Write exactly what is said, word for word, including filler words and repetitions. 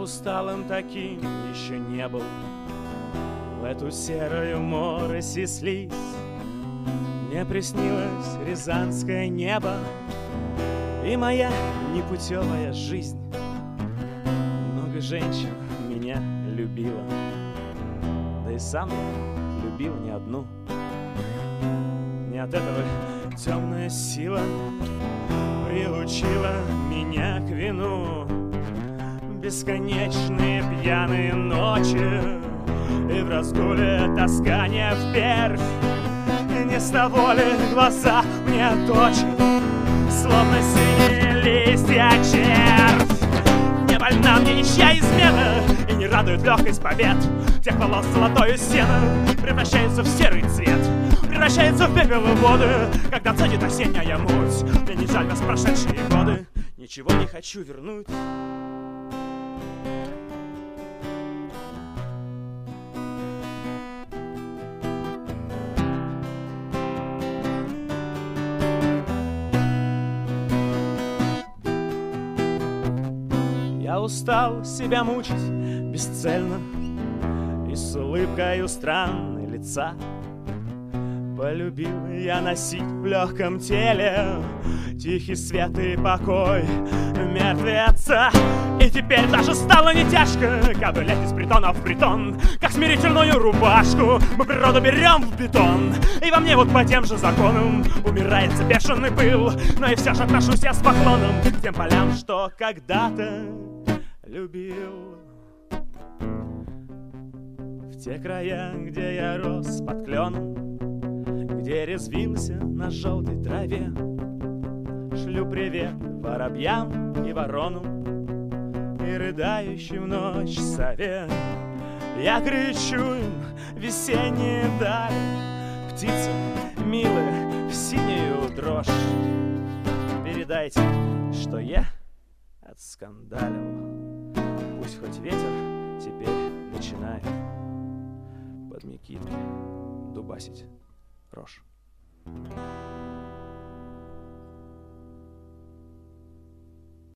усталым таким еще не был. В эту серую морось и слизь мне приснилось рязанское небо и моя непутевая жизнь. Много женщин меня любила, да и сам я любил не одну. Не от этого темная сила приучила меня к вину. Бесконечные пьяные ночи и в разгуле таскание вверх. И не с того ли глаза мне точат, словно синие листья червь. Не больна мне ничья измена и не радует легкость побед. Тех волос золотое сено превращается в серый цвет, превращается в пепел и воды, когда цедит осенняя муть. Мне не жаль вас прошедшие годы, ничего не хочу вернуть. Я устал себя мучить бесцельно и с улыбкой у странной лица. Полюбил я носить в легком теле тихий свет и покой мертвеца. И теперь даже стало не тяжко ковылять из притона в притон, как смирительную рубашку мы природу берем в бетон. И во мне вот по тем же законам умирается бешеный пыл, но и все же отношусь я с поклоном к тем полям, что когда-то любил. В те края, где я рос под кленом, где резвился на желтой траве, шлю привет воробьям и воронам и рыдающим в ночь сове. Я кричу им весенние дали, птицы милые в синюю дрожь. Передайте, что я отскандалил. Пусть хоть ветер теперь начинает под мекиной дубасить рожь.